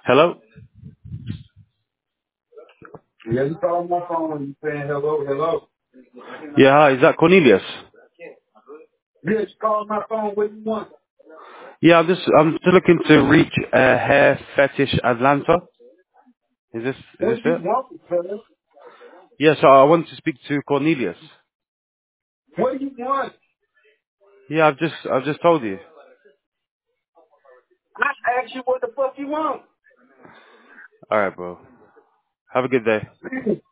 Hello? Yeah, you call my phone when you saying hello, hello. Yeah, hi, is that Cornelius? Yeah, you call my phone. What you want? Yeah, I'm just looking to reach Hair Fetish Atlanta. Is this What you it? want, fella? Yeah, so I want to speak to Cornelius. What do you want? Yeah, I've just told you. I asked you what the fuck you want. Alright, bro. Have a good day.